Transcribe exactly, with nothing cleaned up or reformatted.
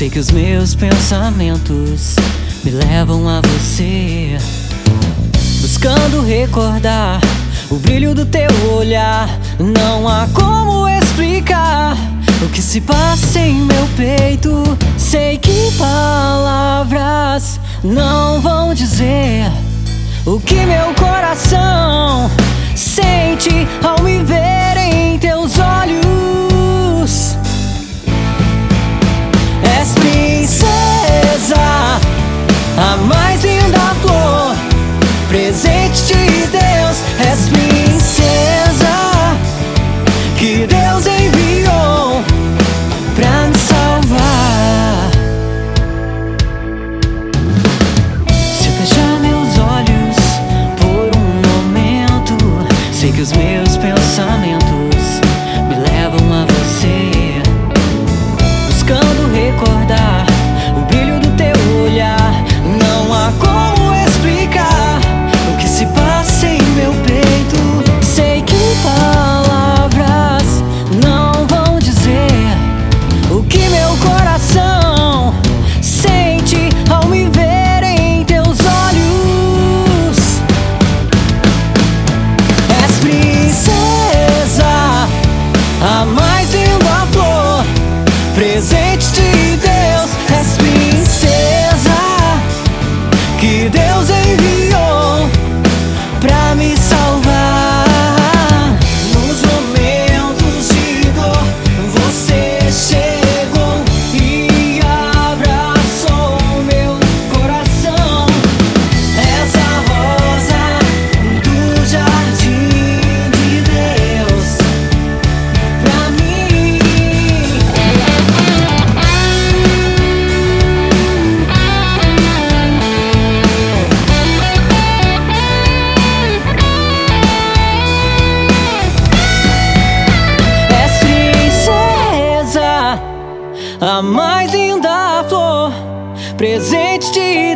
Sei que os meus pensamentos me levam a você, buscando recordar o brilho do teu olhar. Não há como explicar o que se passa em meu peito. Sei que palavras não vão dizer o que meu coração sente ao me ver em teus olhos. És princesa, a mais linda flor, presente de Deus. És princesa que Deus enviou pra me salvar. Se eu fechar meus olhos por um momento, sei que os meus pensamentos me levam a você, buscando recordar o brilho do teu olhar. Não há como explicar o que se passa em meu peito. Sei que palavras não vão dizer o que meu coração sente ao me ver em teus olhos. És princesa, a mais linda flor, presente de Deus. És princesa que Deus enviou pra me salvar. Nos momentos de dor você chegou e abraçou meu coração. És a rosa do jardim de Deus pra mim. És princesa, a mais linda flor, presente de